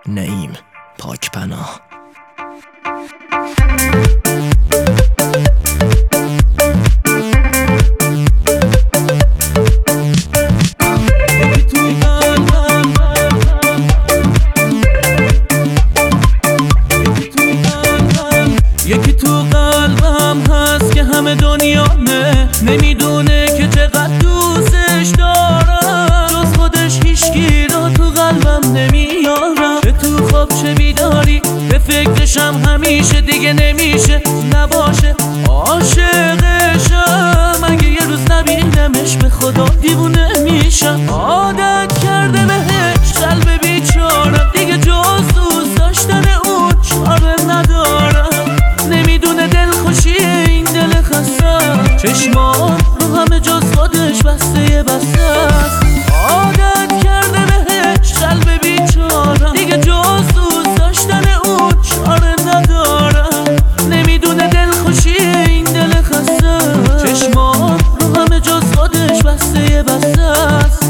نعیم پاکپناه. یکی تو قلبم هست که همه دنیامه، نمیدونه که چقدر دوستش دارم. جز خودش هیچکی رو تو قلبم نمیارم. به تو خواب چه بیداری به فکرشم همیشه، دیگه نمیشه نباشه عاشقشم. اگه یه روز نبینمش به خدا دیوونه میشم. عادت کرده بهش قلب بیچارم، دیگه جز دوست داشتن اون چاره ندارم. نمیدونه دلخوشی این دل خستم، چشمام رو همه جز خودش بسته است. عادت کرده بهش قلب بیچارم، دیگه جز دوست داشتن اون چاره ندارم. نمیدونه دلخوشی این دل خستم، چشمام رو همه جز خودش بسته است.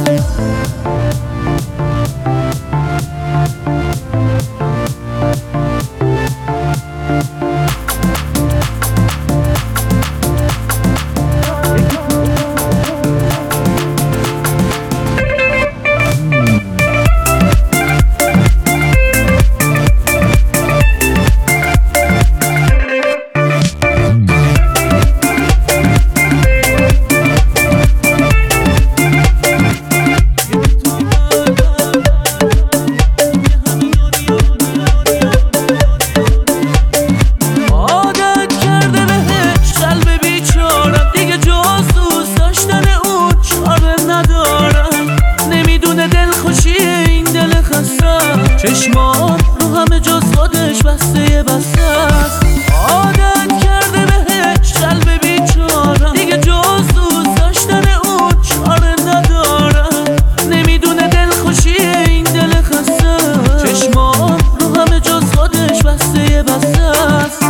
چشمام رو همه جز خودش بسته است. عادت کرده بهش قلب بیچارم، دیگه جز دوست داشتن اون چاره ندارم. نمیدونه دلخوشی این دل خستم، چشمام رو همه جز خودش بسته است.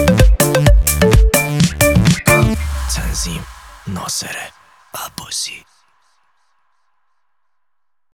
تنظیم ناصر عباسی.